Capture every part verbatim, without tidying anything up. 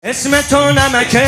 اسم تو نمکه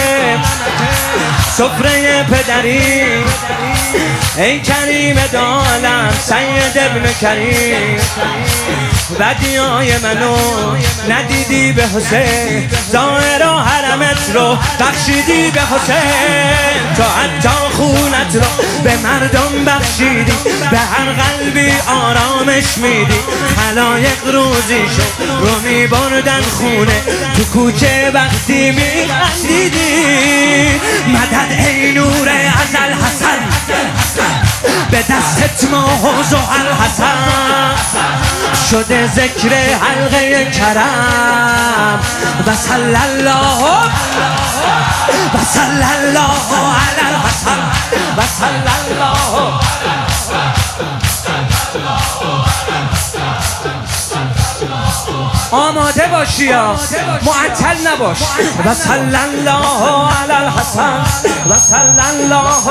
سفره پدری، ای کریم دالم سید ابن کریم. بدیای منو ندیدی به حسین، ظاهر و حرمت رو بخشیدی به حسین. تو حتی خونت رو به مردم بخشیدی، به هر قلبی آرامش میدی. خلایق روزی شد رو میبردن خونه، تو کوچه وقتی میخندیدی. مدد ای نور ازل حسن، به دستت ماه و زحل حسن. شده ذکر حلقه کرم و صلی الله و صلی الله علی الحسن و صلی الله. آماده باشی یا معطل نباش. و صلی الله علی الحسن و صلی الله.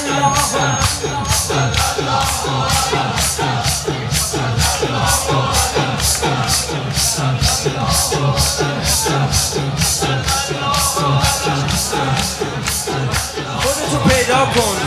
خودتو پیدا کن.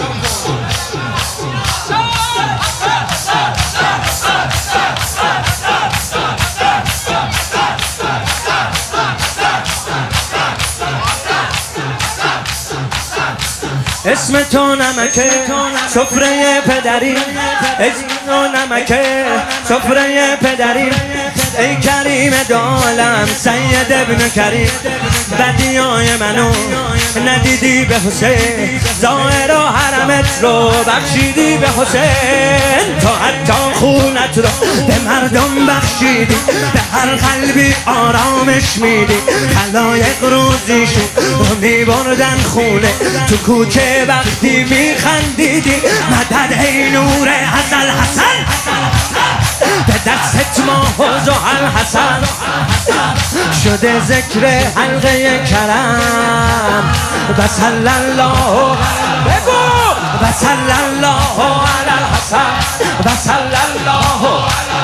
اسم تو نمکه سفره پدری، اسم تو نمکه سفره پدری، ای کریم دالم سید ابن کریم. بدیای منو ندیدی به حسین، ظاهر و حرمت رو بخشیدی به حسین. تو حتی خونت رو به مردم بخشیدی، به هر قلبی آرامش میدی. خلایق روزی شد رو میبردن خونه، تو کوچه وقتی میخندیدی. مدد ای نور ازل حسن، به دستت ماه و زحل حسن. شده ذکر حلقه کرم و صلی الله. بگو و صلی الله علی الحسن و صلی الله.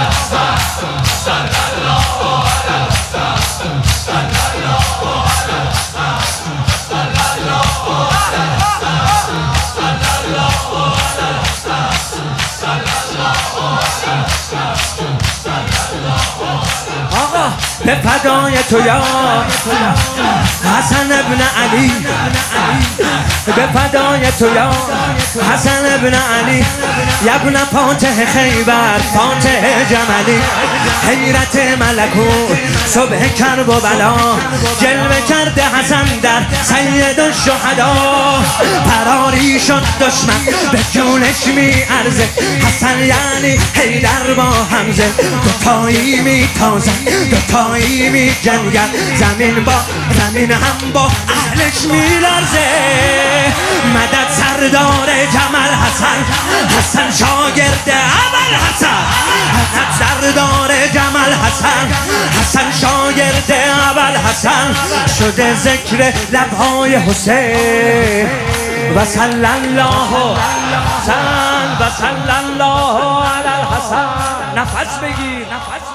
آقا به فدای تو یا حسن ابن علی، به فدای تو یا حسن ابن علی. یبن فاتح خیبر فاتح جملی، حیرت ملکوت صبح کرب و بلا. جلوه کرده حسن در سید الشهدا، فراری شد دشمن به جونش می ارزه. حسن یعنی حیدر با حمزه، دوتایی می تازن دوتایی می جنگن. زمین با زمین هم با اهلش می لرزه. مدد سردار جمال حسن، حسن شاگرد ابل حسن. مدد سردار جمال حسن، حسن شاگرد ابل حسن. شده ذکر لبهای حسین و صلی الله حسن و صلی الله علی الحسن. نفس بگیر نفس.